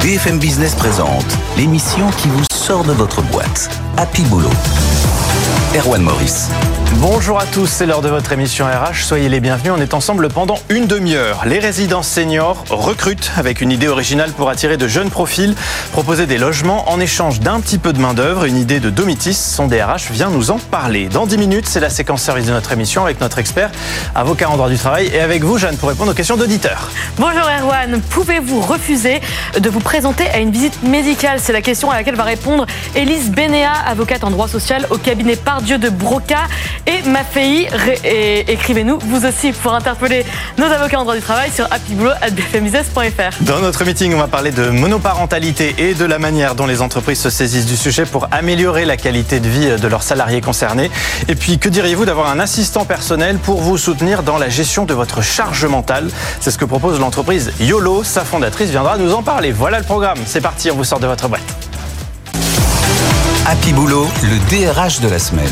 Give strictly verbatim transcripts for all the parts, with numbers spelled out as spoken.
B F M Business présente l'émission qui vous sort de votre boîte. Happy Boulot. Erwan Maurice. Bonjour à tous, c'est l'heure de votre émission R H. Soyez les bienvenus, on est ensemble pendant une demi-heure. Les résidences seniors recrutent avec une idée originale pour attirer de jeunes profils, proposer des logements en échange d'un petit peu de main-d'œuvre. Une idée de Domitis, son D R H vient nous en parler. Dans dix minutes, c'est la séquence service de notre émission avec notre expert, avocat en droit du travail. Et avec vous, Jeanne, pour répondre aux questions d'auditeurs. Bonjour Erwan, pouvez-vous refuser de vous présenter à une visite médicale? C'est la question à laquelle va répondre Élise Bénéat, avocate en droit social au cabinet Pardieu de Broca. Et Mafei, et écrivez-nous vous aussi pour interpeller nos avocats en droit du travail sur happy boulot arobase b f m business point f r. Dans notre meeting, on va parler de monoparentalité et de la manière dont les entreprises se saisissent du sujet pour améliorer la qualité de vie de leurs salariés concernés. Et puis, que diriez-vous d'avoir un assistant personnel pour vous soutenir dans la gestion de votre charge mentale? C'est ce que propose l'entreprise YOLO. Sa fondatrice viendra nous en parler. Voilà le programme. C'est parti, on vous sort de votre boîte. Happy Boulot, le D R H de la semaine.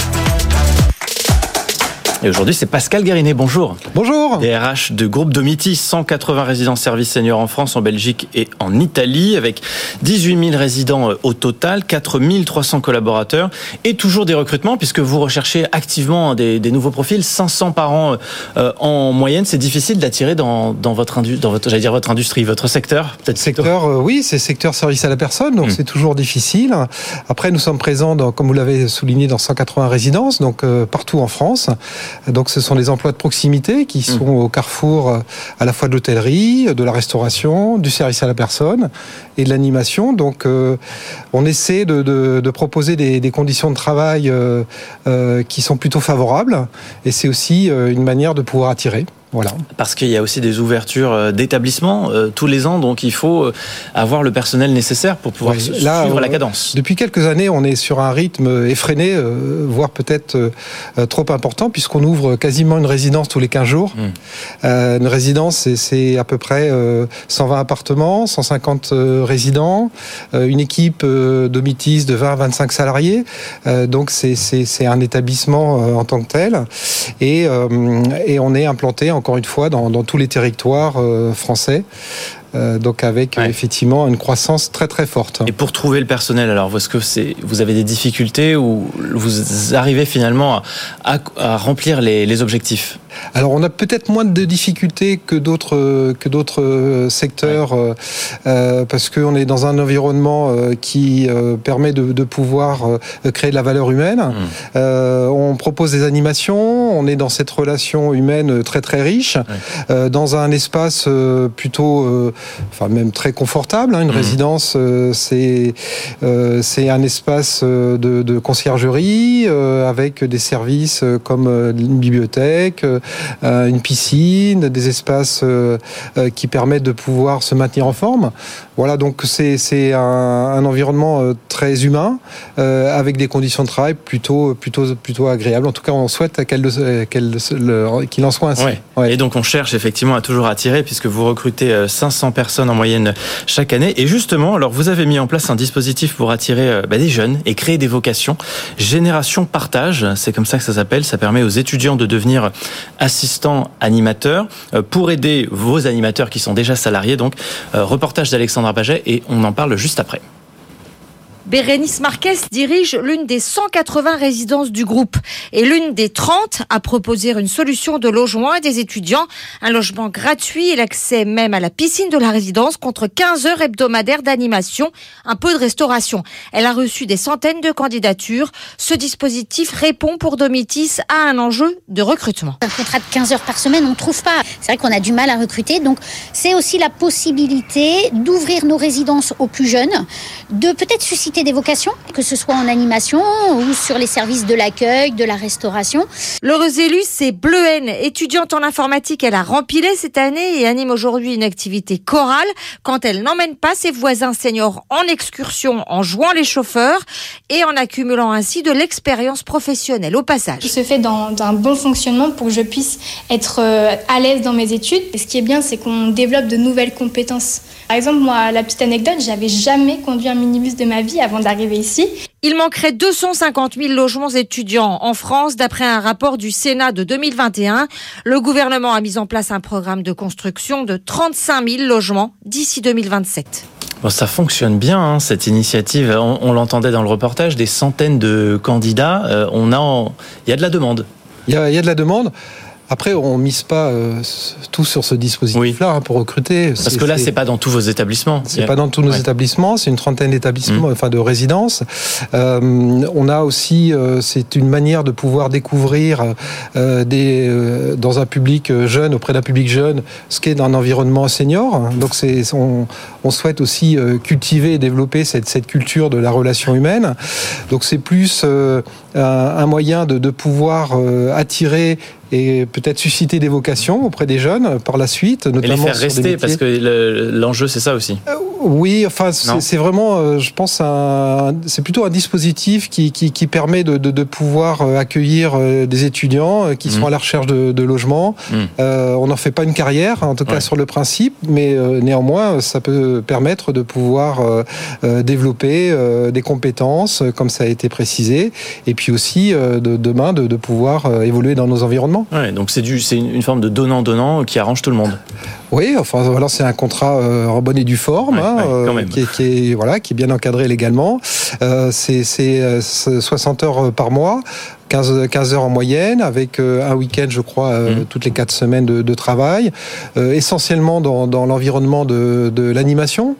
Et aujourd'hui, c'est Pascal Guérinet. Bonjour. Bonjour. D R H de groupe Domitis, cent quatre-vingts résidences services seniors en France, en Belgique et en Italie, avec dix-huit mille résidents au total, quatre mille trois cents collaborateurs et toujours des recrutements puisque vous recherchez activement des, des nouveaux profils, cinq cents par an euh, en moyenne. C'est difficile d'attirer dans, dans votre industrie, dans votre, j'allais dire votre industrie, votre secteur, peut-être. Secteur, euh, oui, c'est secteur service à la personne, donc mmh. c'est toujours difficile. Après, nous sommes présents, dans, comme vous l'avez souligné, dans cent quatre-vingts résidences, donc euh, partout en France. Donc ce sont des emplois de proximité qui sont mmh. au carrefour à la fois de l'hôtellerie, de la restauration, du service à la personne et de l'animation. Donc euh, on essaie de, de, de proposer des, des conditions de travail euh, euh, qui sont plutôt favorables et c'est aussi euh, une manière de pouvoir attirer. Voilà. Parce qu'il y a aussi des ouvertures d'établissements euh, tous les ans, donc il faut avoir le personnel nécessaire pour pouvoir oui, là, suivre euh, la cadence. Depuis quelques années, on est sur un rythme effréné, euh, voire peut-être euh, trop important, puisqu'on ouvre quasiment une résidence tous les quinze jours. Mmh. Euh, une résidence, c'est, c'est à peu près euh, cent vingt appartements, cent cinquante euh, résidents, euh, une équipe euh, Domitis de vingt à vingt-cinq salariés. Euh, donc c'est, c'est, c'est un établissement euh, en tant que tel. Et, euh, et on est implanté encore une fois dans, dans tous les territoires euh, français. Euh, donc avec ouais. euh, effectivement une croissance très très forte. Et pour trouver le personnel, alors est-ce que c'est, vous avez des difficultés ou vous arrivez finalement à, à, à remplir les, les objectifs? Alors on a peut-être moins de difficultés que d'autres que d'autres secteurs ouais. euh, parce qu'on est dans un environnement euh, qui euh, permet de, de pouvoir euh, créer de la valeur humaine. Mmh. Euh, on propose des animations, on est dans cette relation humaine très très riche, ouais. euh, dans un espace euh, plutôt euh, enfin même très confortable. Hein, une mmh. résidence, euh, c'est euh, c'est un espace de, de conciergerie euh, avec des services comme euh, une bibliothèque, euh, une piscine, des espaces euh, euh, qui permettent de pouvoir se maintenir en forme. Voilà, donc c'est c'est un, un environnement euh, très humain euh, avec des conditions de travail plutôt plutôt plutôt agréables. En tout cas, on souhaite qu'elle, qu'elle, le, qu'il en soit ainsi. Ouais. Ouais. Et donc on cherche effectivement à toujours attirer puisque vous recrutez cinq cents personnes en moyenne chaque année. Et justement, alors vous avez mis en place un dispositif pour attirer bah, des jeunes et créer des vocations. Génération Partage, c'est comme ça que ça s'appelle. Ça permet aux étudiants de devenir assistants animateurs pour aider vos animateurs qui sont déjà salariés. Donc, euh, reportage d'Alexandra Paget et on en parle juste après. Bérénice Marquez dirige l'une des cent quatre-vingts résidences du groupe et l'une des trente à proposer une solution de logement à des étudiants, un logement gratuit et l'accès même à la piscine de la résidence contre quinze heures hebdomadaires d'animation, un peu de restauration. Elle a reçu des centaines de candidatures. Ce dispositif répond pour Domitis à un enjeu de recrutement. Un contrat de quinze heures par semaine, on ne trouve pas. C'est vrai qu'on a du mal à recruter, donc c'est aussi la possibilité d'ouvrir nos résidences aux plus jeunes, de peut-être susciter des vocations, que ce soit en animation ou sur les services de l'accueil, de la restauration. L'heureuse élue, c'est Bleuhen, étudiante en informatique. Elle a rempilé cette année et anime aujourd'hui une activité chorale quand elle n'emmène pas ses voisins seniors en excursion en jouant les chauffeurs et en accumulant ainsi de l'expérience professionnelle au passage. Tout se fait dans, dans un bon fonctionnement pour que je puisse être à l'aise dans mes études. Et ce qui est bien, c'est qu'on développe de nouvelles compétences. Par exemple, moi, la petite anecdote, j'avais jamais conduit un minibus de ma vie avant d'arriver ici. Il manquerait deux cent cinquante mille logements étudiants en France, d'après un rapport du Sénat de deux mille vingt et un. Le gouvernement a mis en place un programme de construction de trente-cinq mille logements d'ici deux mille vingt-sept. Bon, ça fonctionne bien, hein, cette initiative. On, on l'entendait dans le reportage, des centaines de candidats. Euh, on a, il y a de la demande. Il y a, il y a de la demande. Après, on ne mise pas euh, tout sur ce dispositif-là, oui, hein, pour recruter. Parce que là, c'est, c'est pas dans tous vos établissements. C'est a... pas dans tous nos ouais. établissements. C'est une trentaine d'établissements, mmh. enfin de résidences. Euh, on a aussi, euh, c'est une manière de pouvoir découvrir euh, des, euh, dans un public jeune, auprès d'un public jeune, ce qu'est un environnement senior. Donc, c'est, on, on souhaite aussi euh, cultiver et développer cette, cette culture de la relation humaine. Donc, c'est plus euh, un, un moyen de, de pouvoir euh, attirer et peut-être susciter des vocations auprès des jeunes par la suite, notamment et les faire rester, parce que le, l'enjeu c'est ça aussi. Euh, oui, enfin c'est, c'est vraiment, euh, je pense, un, c'est plutôt un dispositif qui, qui, qui permet de, de, de pouvoir accueillir euh, des étudiants qui sont mmh. à la recherche de, de logement. Mmh. Euh, on n'en fait pas une carrière, en tout cas ouais. sur le principe, mais euh, néanmoins ça peut permettre de pouvoir euh, euh, développer euh, des compétences, comme ça a été précisé, et puis aussi euh, de, demain de, de pouvoir euh, évoluer dans nos environnements. Ouais, donc c'est, du, c'est une forme de donnant-donnant qui arrange tout le monde. Oui, enfin voilà, c'est un contrat euh, en bonne et due forme, ouais, hein, ouais, quand même. Euh, qui, est, qui est voilà, qui est bien encadré légalement. Euh, c'est, c'est, c'est soixante heures par mois. quinze, quinze heures en moyenne, avec euh, un week-end, je crois, euh, mmh. toutes les quatre semaines de, de travail, euh, essentiellement dans, dans l'environnement de, de l'animation.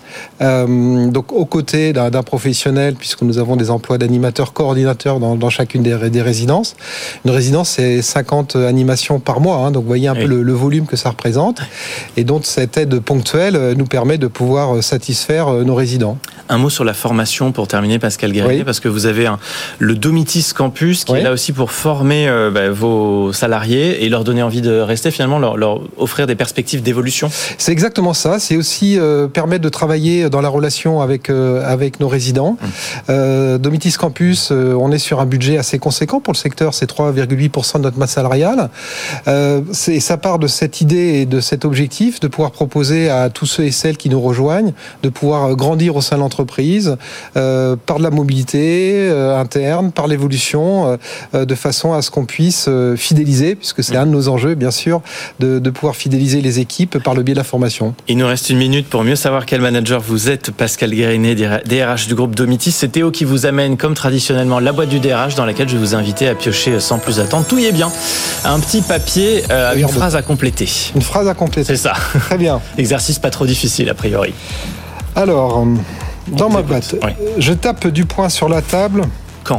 Euh, donc aux côtés d'un, d'un professionnel, puisque nous avons des emplois d'animateurs, coordinateurs dans, dans chacune des, des résidences. Une résidence, c'est cinquante animations par mois, hein, donc vous voyez un oui. peu le, le volume que ça représente. Et donc cette aide ponctuelle nous permet de pouvoir satisfaire nos résidents. Un mot sur la formation pour terminer, Pascal Guérinet, oui. parce que vous avez un, le Domitis Campus qui oui. est là aussi pour former euh, bah, vos salariés et leur donner envie de rester, finalement, leur, leur offrir des perspectives d'évolution. C'est exactement ça. C'est aussi euh, permettre de travailler dans la relation avec euh, avec nos résidents. Mmh. Euh, Domitis Campus, euh, on est sur un budget assez conséquent pour le secteur, c'est trois virgule huit pour cent de notre masse salariale. Euh, c'est, ça part de cette idée et de cet objectif de pouvoir proposer à tous ceux et celles qui nous rejoignent de pouvoir grandir au sein de l'entreprise euh, par de la mobilité euh, interne, par l'évolution, euh, de façon à ce qu'on puisse euh, fidéliser, puisque c'est mmh. un de nos enjeux, bien sûr, de, de pouvoir fidéliser les équipes par le biais de la formation. Il nous reste une minute pour mieux savoir quel manager vous êtes, Pascal Guérinet, D R H du groupe Domitis. C'est Théo qui vous amène, comme traditionnellement, la boîte du D R H dans laquelle je vais vous inviter à piocher sans plus attendre. Tout y est bien. Un petit papier euh, avec une phrase à compléter. Une phrase à compléter. C'est ça. Très bien. Exercice pas trop difficile, a priori. Alors, dans ma boîte, oui. je tape du poing sur la table. Quand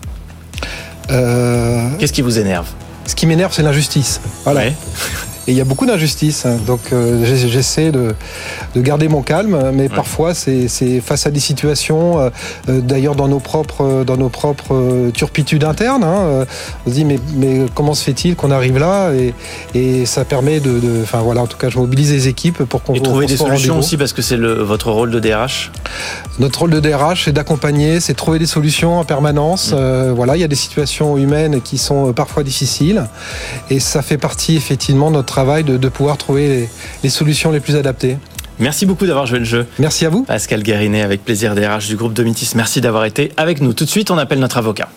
euh... Qu'est-ce qui vous énerve? Ce qui m'énerve, c'est l'injustice. Voilà. Ouais. Et il y a beaucoup d'injustices, hein. donc euh, j'essaie de, de garder mon calme, mais ouais. parfois c'est, c'est face à des situations, euh, d'ailleurs dans nos propres, dans nos propres euh, turpitudes internes, hein, euh, on se dit mais, mais comment se fait-il qu'on arrive là, et, et ça permet de, de, enfin voilà, en tout cas je mobilise les équipes pour qu'on et trouver des solutions aussi, parce que c'est le, votre rôle de D R H. Notre rôle de D R H, c'est d'accompagner, c'est de trouver des solutions en permanence. Mmh. Euh, voilà, il y a des situations humaines qui sont parfois difficiles, et ça fait partie effectivement de notre travail de, de pouvoir trouver les, les solutions les plus adaptées. Merci beaucoup d'avoir joué le jeu. Merci à vous. Pascal Guérinet, avec plaisir, D R H du groupe Domitis. Merci d'avoir été avec nous. Tout de suite, on appelle notre avocat.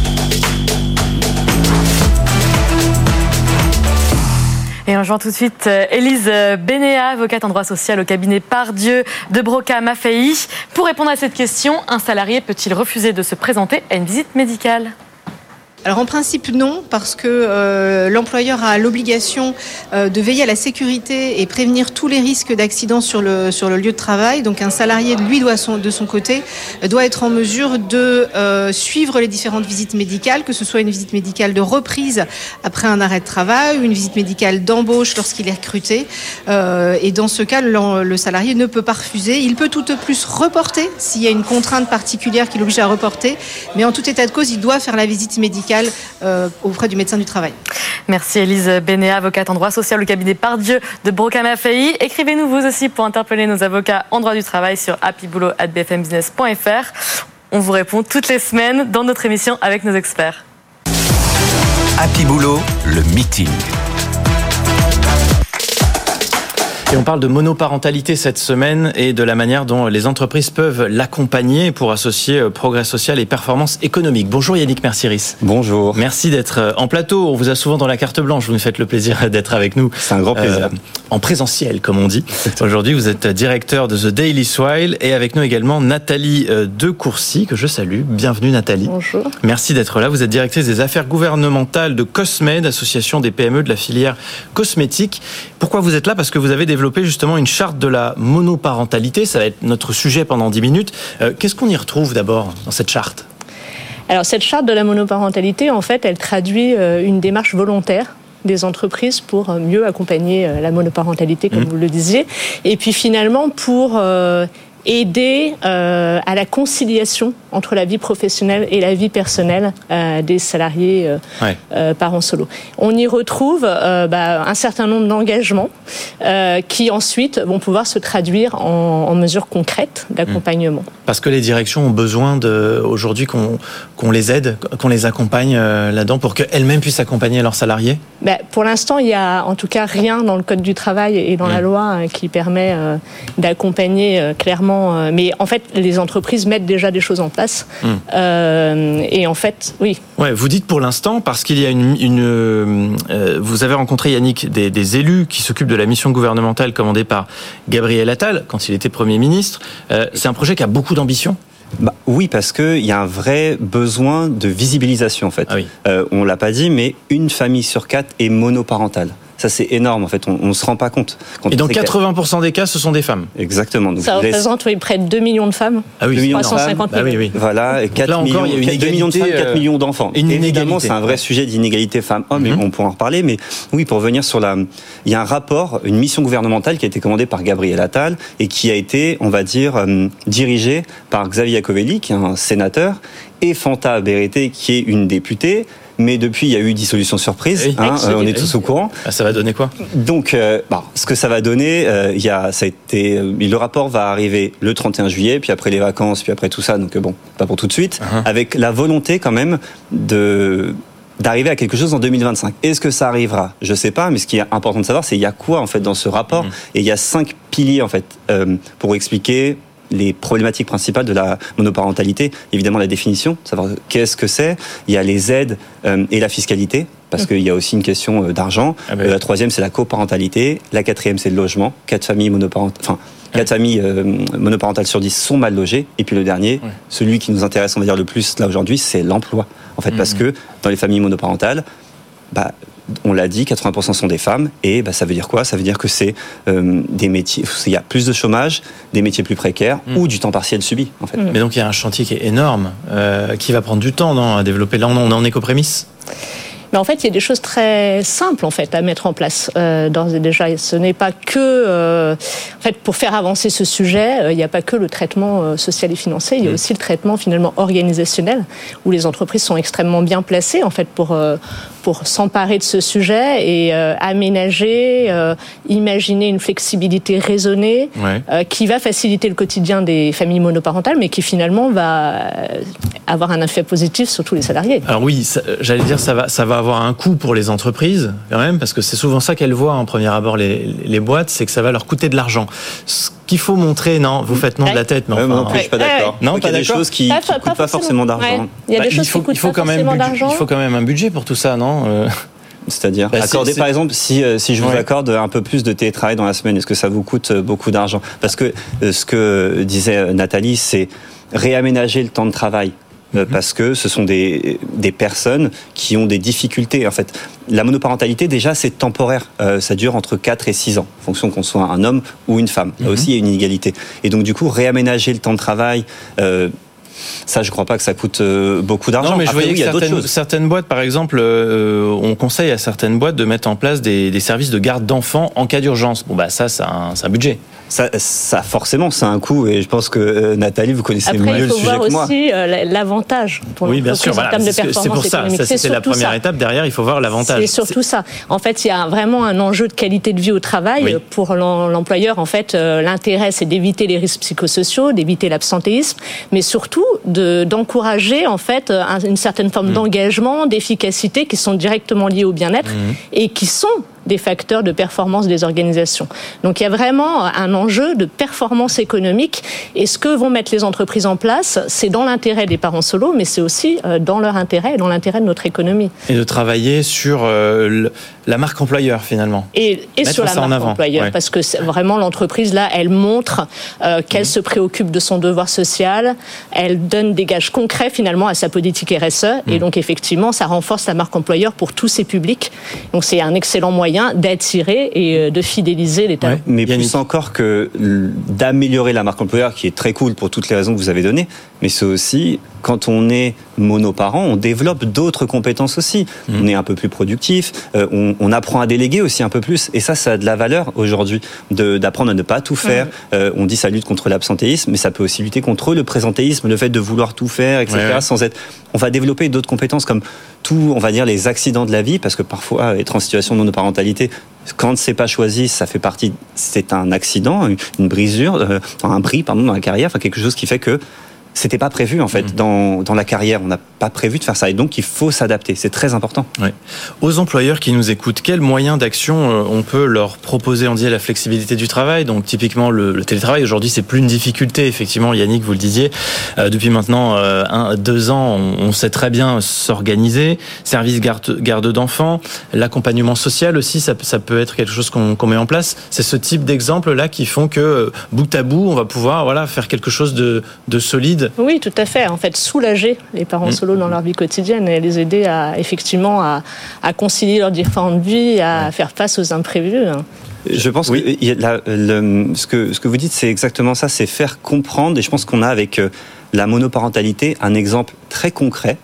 Et on joint tout de suite Élise Bénéat, avocate en droit social au cabinet Pardieu de Broca Maffei. Pour répondre à cette question, un salarié peut-il refuser de se présenter à une visite médicale ? Alors en principe non, parce que euh, l'employeur a l'obligation euh, de veiller à la sécurité et prévenir tous les risques d'accident sur le sur le lieu de travail. Donc un salarié, lui, doit son, de son côté, doit être en mesure de euh, suivre les différentes visites médicales, que ce soit une visite médicale de reprise après un arrêt de travail, ou une visite médicale d'embauche lorsqu'il est recruté. Euh, et dans ce cas, le, le salarié ne peut pas refuser. Il peut tout au plus reporter s'il y a une contrainte particulière qui l'oblige à reporter. Mais en tout état de cause, il doit faire la visite médicale Euh, auprès du médecin du travail. Merci Élise Bénéat, avocate en droit social au cabinet Pardieu de Broca Maffei. Écrivez-nous vous aussi pour interpeller nos avocats en droit du travail sur happy boulot arobase b f m business point f r. On vous répond toutes les semaines dans notre émission avec nos experts. Happy Boulot, le meeting. Et on parle de monoparentalité cette semaine et de la manière dont les entreprises peuvent l'accompagner pour associer progrès social et performance économique. Bonjour Yannick Mercieris. Bonjour. Merci d'être en plateau. On vous a souvent dans la carte blanche. Vous nous faites le plaisir d'être avec nous. C'est un grand plaisir. Euh, en présentiel, comme on dit. Aujourd'hui, vous êtes directeur de The Daily Swile et avec nous également Nathalie Decourcy, que je salue. Bienvenue Nathalie. Bonjour. Merci d'être là. Vous êtes directrice des affaires gouvernementales de Cosmed, association des P M E de la filière cosmétique. Pourquoi vous êtes là ? Parce que vous avez développé justement une charte de la monoparentalité. Ça va être notre sujet pendant dix minutes. Euh, qu'est-ce qu'on y retrouve d'abord dans cette charte ? Alors cette charte de la monoparentalité, en fait, elle traduit une démarche volontaire des entreprises pour mieux accompagner la monoparentalité, comme mmh. vous le disiez. Et puis finalement, pour euh, aider euh, à la conciliation entre la vie professionnelle et la vie personnelle euh, des salariés euh, ouais. euh, parents solo. On y retrouve euh, bah, un certain nombre d'engagements euh, qui ensuite vont pouvoir se traduire en, en mesures concrètes d'accompagnement. Parce que les directions ont besoin de, aujourd'hui qu'on, qu'on les aide, qu'on les accompagne euh, là-dedans pour qu'elles-mêmes puissent accompagner leurs salariés ? bah, Pour l'instant, il n'y a en tout cas rien dans le Code du travail et dans mmh. la loi euh, qui permet euh, d'accompagner euh, clairement. Euh, mais en fait, les entreprises mettent déjà des choses en place. Mmh. Euh, et en fait, oui. Ouais, vous dites pour l'instant parce qu'il y a une, une euh, vous avez rencontré Yannick des, des élus qui s'occupent de la mission gouvernementale commandée par Gabriel Attal quand il était Premier ministre. Euh, c'est un projet qui a beaucoup d'ambition. Bah, oui, parce qu'il y a un vrai besoin de visibilisation en fait. Ah oui. Euh, on l'a pas dit, mais une famille sur quatre est monoparentale. Ça, c'est énorme, en fait. On ne se rend pas compte. Quand Et dans quatre-vingts pour cent des cas, ce sont des femmes. Exactement. Donc ça représente oui, près de deux millions de femmes. Ah oui, trois cent cinquante mille. Ah oui, oui. Voilà, quatre là millions, encore, il y a une deux millions de femmes, quatre millions d'enfants. Une Évidemment, c'est un vrai sujet d'inégalité femmes-hommes, mm-hmm. et on pourra en reparler. Mais oui, pour revenir sur la... Il y a un rapport, une mission gouvernementale qui a été commandée par Gabriel Attal et qui a été, on va dire, euh, dirigée par Xavier Iacovelli, qui est un sénateur, et Fanta Berete, qui est une députée. Mais depuis, il y a eu dissolution surprise. Oui, hein, euh, on est tous au courant. Ah, ça va donner quoi ? Donc, euh, bah, ce que ça va donner, euh, il y a, ça a été, euh, le rapport va arriver le trente et un juillet, puis après les vacances, puis après tout ça. Donc, euh, bon, pas pour tout de suite. Uh-huh. Avec la volonté quand même de d'arriver à quelque chose en deux mille vingt-cinq. Est-ce que ça arrivera ? Je sais pas, mais ce qui est important de savoir, c'est il y a quoi en fait dans ce rapport. Mmh. Et il y a cinq piliers en fait euh, pour expliquer les problématiques principales de la monoparentalité. Évidemment, la définition, savoir qu'est-ce que c'est. Il y a les aides euh, et la fiscalité, parce qu'il y a aussi une question euh, d'argent. Ah ben. euh, la troisième, c'est la coparentalité. La quatrième, c'est le logement. Quatre familles monoparentales, enfin, quatre ouais. familles euh, monoparentales sur dix sont mal logées. Et puis le dernier, ouais. celui qui nous intéresse, on va dire le plus là aujourd'hui, c'est l'emploi. En fait, mmh. parce que dans les familles monoparentales, bah, on l'a dit, quatre-vingts pour cent sont des femmes, et bah, ça veut dire quoi ? Ça veut dire que c'est euh, des métiers, il y a plus de chômage, des métiers plus précaires, mmh. ou du temps partiel subi, en fait. Mmh. Mais donc il y a un chantier qui est énorme, euh, qui va prendre du temps non, à développer. Là, on en est qu'aux prémices. Mais en fait, il y a des choses très simples en fait à mettre en place. Euh, d'ores et déjà, ce n'est pas que, euh, en fait, pour faire avancer ce sujet, euh, il n'y a pas que le traitement euh, social et financier. Il y a aussi le traitement finalement organisationnel, où les entreprises sont extrêmement bien placées en fait pour euh, pour s'emparer de ce sujet et euh, aménager, euh, imaginer une flexibilité raisonnée ouais. euh, qui va faciliter le quotidien des familles monoparentales, mais qui finalement va avoir un effet positif sur tous les salariés. Alors oui, ça, j'allais dire ça va ça va avoir un coût pour les entreprises quand même, parce que c'est souvent ça qu'elles voient en premier abord les, les boîtes, c'est que ça va leur coûter de l'argent. Ce qu'il faut montrer, non, vous faites non de la tête, mais enfin, ouais, non, plus, je suis pas d'accord. Non, pas il y a des choses qui ne coûtent pas, pas forcément d'argent. Ouais. Il y a des bah, choses il faut, qui coûtent il faut pas quand forcément même d'argent. Il faut quand même un budget pour tout ça, non euh... C'est-à-dire bah, accorder c'est, c'est... par exemple si si je vous ouais. accorde un peu plus de télétravail dans la semaine, est-ce que ça vous coûte beaucoup d'argent ? Parce que euh, ce que disait Nathalie, c'est réaménager le temps de travail. Mm-hmm. Parce que ce sont des, des personnes qui ont des difficultés. En fait, la monoparentalité, déjà, c'est temporaire. Euh, ça dure entre quatre et six ans, en fonction qu'on soit un homme ou une femme. Mm-hmm. Là aussi, il y a une inégalité. Et donc, du coup, réaménager le temps de travail... Euh, ça, je ne crois pas que ça coûte euh, beaucoup d'argent. Non, mais je Après, voyais oui, que certaines, certaines boîtes, par exemple, euh, on conseille à certaines boîtes de mettre en place des, des services de garde d'enfants en cas d'urgence. Bon, bah ça, c'est un, c'est un budget. Ça, ça, forcément, c'est un coût, et je pense que euh, Nathalie, vous connaissez Après, mieux le sujet que moi. Après, il faut voir aussi euh, l'avantage pour oui, bien sûr, voilà, en termes de c'est, performance c'est pour ça, économique. ça c'est, c'est la première ça. étape. Derrière, il faut voir l'avantage. C'est surtout c'est... ça. En fait, il y a vraiment un enjeu de qualité de vie au travail oui. pour l'employeur. En fait, euh, l'intérêt, c'est d'éviter les risques psychosociaux, d'éviter l'absentéisme, mais surtout de, d'encourager en fait une certaine forme mmh. d'engagement, d'efficacité qui sont directement liés au bien-être mmh. et qui sont des facteurs de performance des organisations. Donc il y a vraiment un enjeu de performance économique et ce que vont mettre les entreprises en place, c'est dans l'intérêt des parents solos, mais c'est aussi dans leur intérêt et dans l'intérêt de notre économie. Et de travailler sur euh, le, la marque employeur finalement. Et, et sur la marque employeur, ouais. Parce que c'est vraiment l'entreprise là, elle montre euh, qu'elle mmh. se préoccupe de son devoir social, elle donne des gages concrets finalement à sa politique R S E, mmh. et donc effectivement ça renforce la marque employeur pour tous ces publics. Donc c'est un excellent moyen d'attirer et de fidéliser les talents. Ouais. Mais Yannick. Plus encore que d'améliorer la marque employeur, qui est très cool pour toutes les raisons que vous avez données, mais c'est aussi quand on est monoparent, on développe d'autres compétences aussi. Mmh. On est un peu plus productif, euh, on, on apprend à déléguer aussi un peu plus. Et ça, ça a de la valeur aujourd'hui, de, d'apprendre à ne pas tout faire. Mmh. Euh, on dit ça lutte contre l'absentéisme, mais ça peut aussi lutter contre le présentéisme, le fait de vouloir tout faire, et cetera. Ouais, ouais. Sans être. On va développer d'autres compétences comme tout, on va dire, les accidents de la vie, parce que parfois, être en situation de monoparentalité, quand c'est pas choisi, ça fait partie. C'est un accident, une, une brisure, euh, un bris, pardon, dans la carrière, enfin quelque chose qui fait que c'était pas prévu en fait mmh. dans, dans la carrière, on n'a pas prévu de faire ça et donc il faut s'adapter, c'est très important. Oui. Aux employeurs qui nous écoutent, quels moyens d'action on peut leur proposer? On dit la flexibilité du travail, donc typiquement le, le télétravail aujourd'hui c'est plus une difficulté, effectivement Yannick vous le disiez, euh, depuis maintenant euh, un, deux ans on, on sait très bien s'organiser, service garde, garde d'enfants, l'accompagnement social aussi ça, ça peut être quelque chose qu'on, qu'on met en place, c'est ce type d'exemples là qui font que bout à bout on va pouvoir voilà, faire quelque chose de, de solide. Oui, tout à fait. En fait, soulager les parents mmh. solos dans leur vie quotidienne et les aider à effectivement à, à concilier leurs différentes vies, à ouais. faire face aux imprévus. Je pense oui. que la, le, ce que ce que vous dites, c'est exactement ça, c'est faire comprendre. Et je pense qu'on a avec la monoparentalité un exemple très concret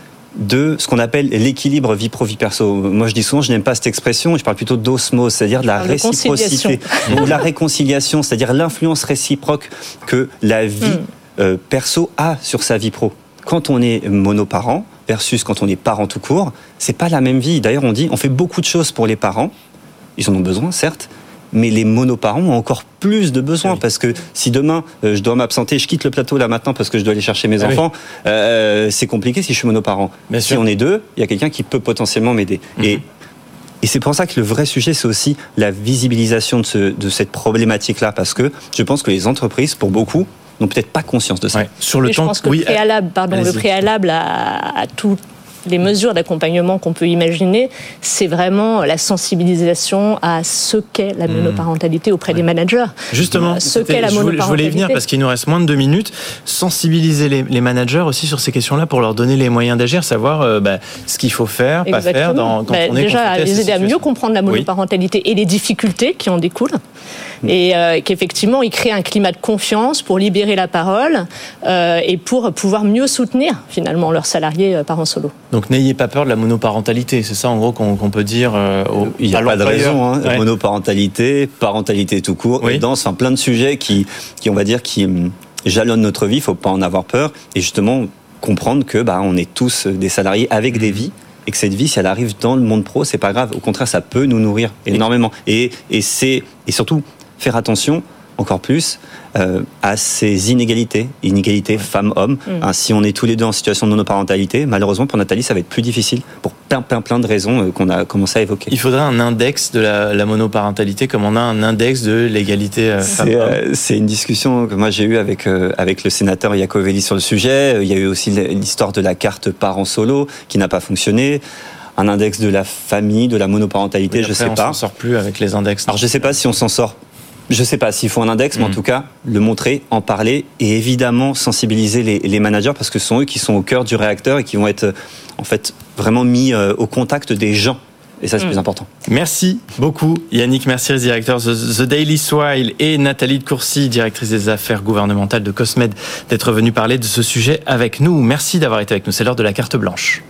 de ce qu'on appelle l'équilibre vie pro vie perso. Moi je dis souvent je n'aime pas cette expression, je parle plutôt d'osmose, c'est-à-dire de la réciprocité ou de la réconciliation, c'est-à-dire l'influence réciproque que la vie mmh. Euh, perso a sur sa vie pro. Quand on est monoparent versus quand on est parent tout court, c'est pas la même vie. D'ailleurs, on dit on fait beaucoup de choses pour les parents. Ils en ont besoin, certes, mais les monoparents ont encore plus de besoins oui. parce que si demain euh, je dois m'absenter, je quitte le plateau là maintenant parce que je dois aller chercher mes ah enfants, oui. euh, c'est compliqué si je suis monoparent. Bien si sûr. On est deux, il y a quelqu'un qui peut potentiellement m'aider. Mm-hmm. Et Et c'est pour ça que le vrai sujet, c'est aussi la visibilisation de, ce, de cette problématique-là, parce que je pense que les entreprises, pour beaucoup, n'ont peut-être pas conscience de ça. Ouais. Sur le temps, je pense que oui, le préalable, pardon, le préalable à, à tout. Les mesures d'accompagnement qu'on peut imaginer, c'est vraiment la sensibilisation à ce qu'est la monoparentalité auprès ouais. des managers. Justement, ce qu'est la monoparentalité. Je voulais y venir parce qu'il nous reste moins de deux minutes. Sensibiliser les, les managers aussi sur ces questions-là pour leur donner les moyens d'agir, savoir euh, bah, ce qu'il faut faire, Exactement. pas faire dans, quand bah, on est déjà confronté à les aider à mieux comprendre la monoparentalité oui. et les difficultés qui en découlent. Mmh. Et euh, qu'effectivement, ils créent un climat de confiance pour libérer la parole euh, et pour pouvoir mieux soutenir finalement leurs salariés euh, parents solos. Donc n'ayez pas peur de la monoparentalité, c'est ça en gros qu'on, qu'on peut dire euh, au, il n'y a pas de raison, hein. ouais. Monoparentalité, parentalité tout court, oui. aidance, enfin plein de sujets qui, qui on va dire, qui hum, jalonnent notre vie, il ne faut pas en avoir peur, et justement comprendre que bah, on est tous des salariés avec mmh. des vies, et que cette vie, si elle arrive dans le monde pro, c'est pas grave, au contraire, ça peut nous nourrir énormément. Et, et, c'est, et surtout, faire attention, encore plus, euh, à ces inégalités, inégalités ouais. femmes-hommes. Mmh. Hein, si on est tous les deux en situation de monoparentalité, malheureusement pour Nathalie, ça va être plus difficile pour plein, plein, plein de raisons euh, qu'on a commencé à évoquer. Il faudrait un index de la, la monoparentalité comme on a un index de l'égalité euh, femmes-hommes. C'est, euh, c'est une discussion que moi j'ai eue avec, euh, avec le sénateur Iacovelli sur le sujet. Il y a eu aussi l'histoire de la carte parent solo qui n'a pas fonctionné. Un index de la famille, de la monoparentalité, oui, je sais on pas. On s'en sort plus avec les index. Alors je sais pas si on s'en sort. Je sais pas s'il faut un index, mmh. mais en tout cas, le montrer, en parler et évidemment sensibiliser les, les managers parce que ce sont eux qui sont au cœur du réacteur et qui vont être en fait vraiment mis euh, au contact des gens. Et ça, c'est mmh. plus important. Merci beaucoup, Yannick Mercier, directeur de The Daily Swile, et Nathalie de Courcy, directrice des affaires gouvernementales de Cosmed, d'être venus parler de ce sujet avec nous. Merci d'avoir été avec nous. C'est l'heure de la carte blanche.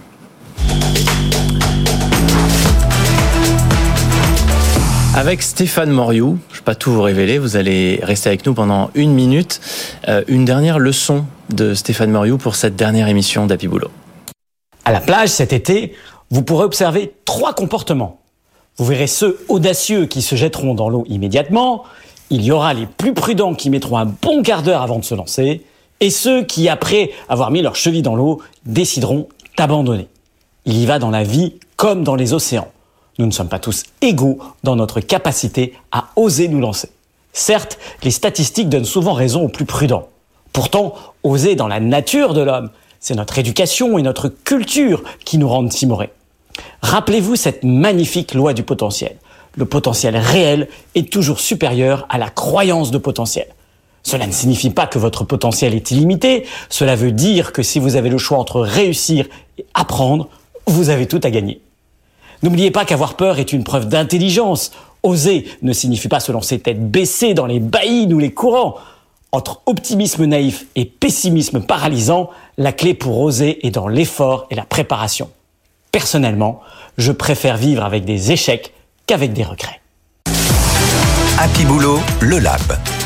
Avec Stéphane Moriou, je ne vais pas tout vous révéler, vous allez rester avec nous pendant une minute. Euh, une dernière leçon de Stéphane Moriou pour cette dernière émission d'Happy Boulot. À la plage cet été, vous pourrez observer trois comportements. Vous verrez ceux audacieux qui se jetteront dans l'eau immédiatement, il y aura les plus prudents qui mettront un bon quart d'heure avant de se lancer, et ceux qui, après avoir mis leur cheville dans l'eau, décideront d'abandonner. Il y va dans la vie comme dans les océans. Nous ne sommes pas tous égaux dans notre capacité à oser nous lancer. Certes, les statistiques donnent souvent raison aux plus prudents. Pourtant, oser dans la nature de l'homme, c'est notre éducation et notre culture qui nous rendent timorés. Rappelez-vous cette magnifique loi du potentiel. Le potentiel réel est toujours supérieur à la croyance de potentiel. Cela ne signifie pas que votre potentiel est illimité. Cela veut dire que si vous avez le choix entre réussir et apprendre, vous avez tout à gagner. N'oubliez pas qu'avoir peur est une preuve d'intelligence. Oser ne signifie pas se lancer tête baissée dans les baïnes ou les courants. Entre optimisme naïf et pessimisme paralysant, la clé pour oser est dans l'effort et la préparation. Personnellement, je préfère vivre avec des échecs qu'avec des regrets. Happy Boulot, le Lab.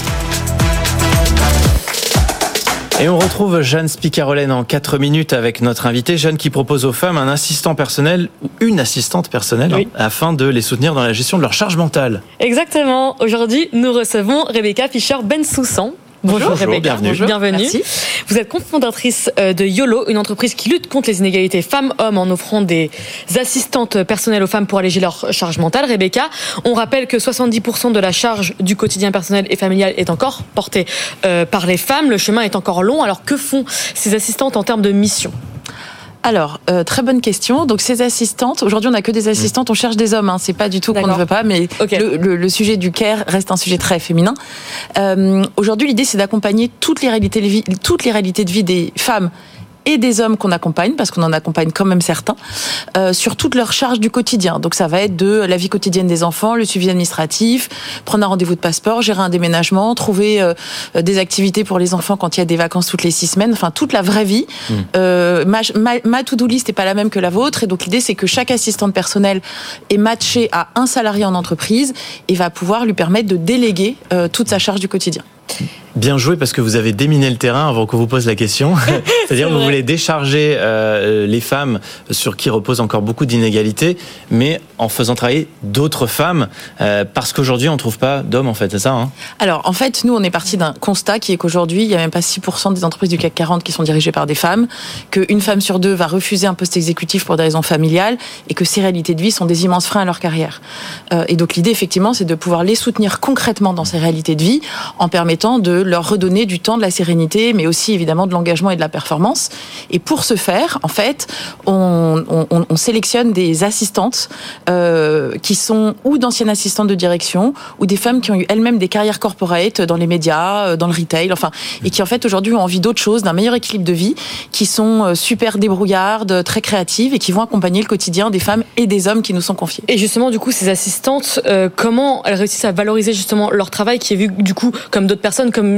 Et on retrouve Jeanne Spicarolène en quatre minutes avec notre invitée. Jeanne qui propose aux femmes un assistant personnel ou une assistante personnelle oui. hein, afin de les soutenir dans la gestion de leur charge mentale. Exactement. Aujourd'hui, nous recevons Rebecca Fischer-Bensoussan. Bonjour, Bonjour Rebecca, bienvenue. Bonjour. bienvenue. Merci. Vous êtes cofondatrice de YOLO, une entreprise qui lutte contre les inégalités femmes-hommes en offrant des assistantes personnelles aux femmes pour alléger leur charge mentale. Rebecca, on rappelle que soixante-dix pour cent de la charge du quotidien personnel et familial est encore portée euh, par les femmes. Le chemin est encore long. Alors que font ces assistantes en termes de mission ? Alors, euh, très bonne question. Donc, ces assistantes, aujourd'hui, on n'a que des assistantes, on cherche des hommes. Hein. C'est pas du tout D'accord. qu'on ne veut pas, mais okay. le, le, le sujet du care reste un sujet très féminin. Euh, aujourd'hui, l'idée, c'est d'accompagner toutes les réalités de vie, toutes les réalités de vie des femmes et des hommes qu'on accompagne, parce qu'on en accompagne quand même certains, euh, sur toute leur charge du quotidien. Donc ça va être de la vie quotidienne des enfants, le suivi administratif, prendre un rendez-vous de passeport, gérer un déménagement, trouver euh, des activités pour les enfants quand il y a des vacances toutes les six semaines, enfin toute la vraie vie. Mmh. Euh, ma, ma, ma to-do list n'est pas la même que la vôtre, et donc l'idée c'est que chaque assistante personnelle est matchée à un salarié en entreprise et va pouvoir lui permettre de déléguer euh, toute sa charge du quotidien. Bien joué, parce que vous avez déminé le terrain avant qu'on vous pose la question. C'est-à-dire que vous voulez décharger euh, les femmes sur qui repose encore beaucoup d'inégalités, mais en faisant travailler d'autres femmes, euh, parce qu'aujourd'hui on ne trouve pas d'hommes en fait, c'est ça hein Alors en fait, nous on est parti d'un constat qui est qu'aujourd'hui il n'y a même pas six pour cent des entreprises du C A C quarante qui sont dirigées par des femmes, qu'une femme sur deux va refuser un poste exécutif pour des raisons familiales, et que ces réalités de vie sont des immenses freins à leur carrière. Euh, et donc l'idée effectivement c'est de pouvoir les soutenir concrètement dans ces réalités de vie, en permettant de leur redonner du temps, de la sérénité, mais aussi évidemment de l'engagement et de la performance. Et pour ce faire, en fait, on, on, on sélectionne des assistantes euh, qui sont ou d'anciennes assistantes de direction, ou des femmes qui ont eu elles-mêmes des carrières corporate dans les médias, dans le retail, enfin, et qui en fait aujourd'hui ont envie d'autre chose, d'un meilleur équilibre de vie, qui sont super débrouillardes, très créatives, et qui vont accompagner le quotidien des femmes et des hommes qui nous sont confiés. Et justement, du coup, ces assistantes, euh, comment elles réussissent à valoriser justement leur travail, qui est vu du coup comme d'autres personnes, comme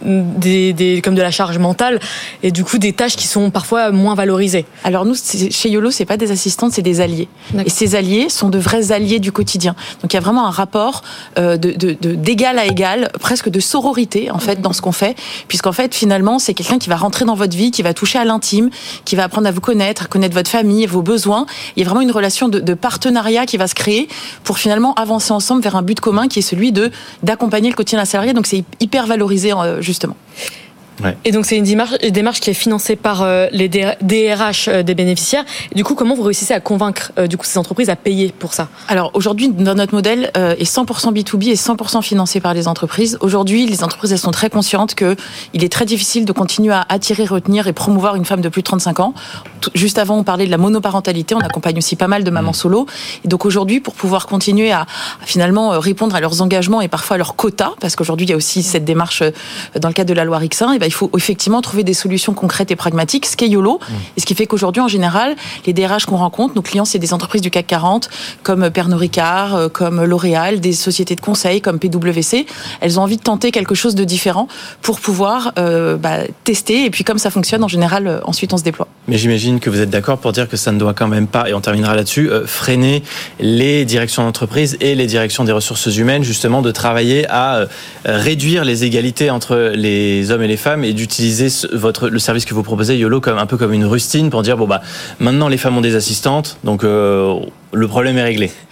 Des, des, comme de la charge mentale, et du coup des tâches qui sont parfois moins valorisées. Alors nous, chez YOLO, c'est pas des assistantes, c'est des alliés. D'accord. Et ces alliés sont de vrais alliés du quotidien. Donc il y a vraiment un rapport euh, de, de, de, d'égal à égal, presque de sororité en fait dans ce qu'on fait, puisqu'en fait finalement c'est quelqu'un qui va rentrer dans votre vie, qui va toucher à l'intime, qui va apprendre à vous connaître, à connaître votre famille, vos besoins. Il y a vraiment une relation de, de partenariat qui va se créer pour finalement avancer ensemble vers un but commun qui est celui de d'accompagner le quotidien d'un salarié. Donc c'est hyper valorisé justement. Ouais. Et donc c'est une démarche, une démarche qui est financée par euh, les D R H euh, des bénéficiaires. Et du coup, comment vous réussissez à convaincre euh, du coup ces entreprises à payer pour ça ? Alors aujourd'hui, dans notre modèle euh, est cent pour cent B deux B et cent pour cent financé par les entreprises. Aujourd'hui, les entreprises elles sont très conscientes que il est très difficile de continuer à attirer, retenir et promouvoir une femme de plus de trente-cinq ans. Tout, juste avant, on parlait de la monoparentalité. On accompagne aussi pas mal de mamans solo. Et donc aujourd'hui, pour pouvoir continuer à, à finalement répondre à leurs engagements et parfois à leurs quotas, parce qu'aujourd'hui il y a aussi cette démarche dans le cadre de la loi R X un, et ben il faut effectivement trouver des solutions concrètes et pragmatiques, ce qu'est YOLO. Mmh. Et ce qui fait qu'aujourd'hui, en général, les D R H qu'on rencontre, nos clients, c'est des entreprises du C A C quarante, comme Pernod Ricard, comme L'Oréal, des sociétés de conseil comme P W C. Elles ont envie de tenter quelque chose de différent pour pouvoir euh, bah, tester. Et puis, comme ça fonctionne, en général, euh, ensuite, on se déploie. Mais j'imagine que vous êtes d'accord pour dire que ça ne doit quand même pas, et on terminera là-dessus, euh, freiner les directions d'entreprise et les directions des ressources humaines, justement, de travailler à euh, réduire les égalités entre les hommes et les femmes, et d'utiliser votre, le service que vous proposez, YOLO, comme, un peu comme une rustine pour dire, bon bah, maintenant les femmes ont des assistantes, donc euh, le problème est réglé.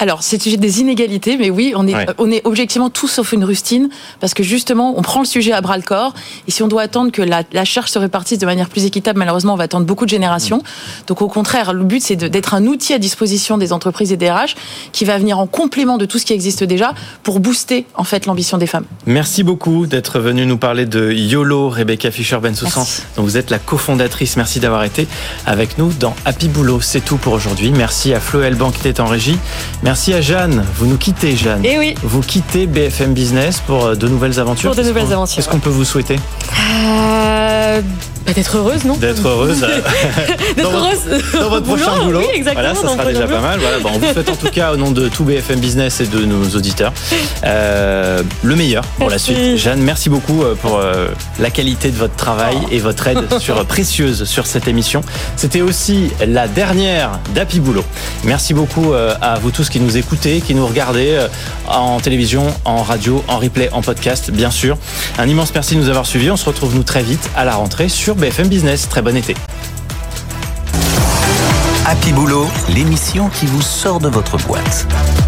Alors, c'est sujet des inégalités, mais oui, on est, ouais. on est objectivement tout sauf une rustine, parce que justement, on prend le sujet à bras le corps, et si on doit attendre que la, la charge se répartisse de manière plus équitable, malheureusement, on va attendre beaucoup de générations. Mmh. Donc, au contraire, le but, c'est de, d'être un outil à disposition des entreprises et des R H qui va venir en complément de tout ce qui existe déjà pour booster, en fait, l'ambition des femmes. Merci beaucoup d'être venue nous parler de YOLO, Rebecca Fischer-Bensoussan, dont vous êtes la cofondatrice. Merci d'avoir été avec nous dans Happy Boulot. C'est tout pour aujourd'hui. Merci à Flo Elban qui était en régie. Merci à Jeanne. Vous nous quittez, Jeanne. Eh oui. Vous quittez B F M Business pour de nouvelles aventures. Pour de nouvelles qu'on, aventures. Qu'est-ce qu'on peut vous souhaiter euh, bah, D'être heureuse, non D'être heureuse. D'être dans heureuse. Votre, dans votre prochain boulot. Oui, exactement. Voilà, ça sera déjà pas mal. Voilà, bon, on vous souhaite en tout cas, au nom de tout B F M Business et de nos auditeurs, euh, le meilleur pour merci. la suite. Jeanne, merci beaucoup pour euh, la qualité de votre travail oh. et votre aide sur, précieuse sur cette émission. C'était aussi la dernière d'Happy Boulot. Merci beaucoup euh, à vous tous qui nous écoutez, qui nous regardez euh, en télévision, en radio, en replay, en podcast, bien sûr. Un immense merci de nous avoir suivis. On se retrouve nous très vite à la rentrée sur B F M Business. Très bon été. Happy Boulot, l'émission qui vous sort de votre boîte.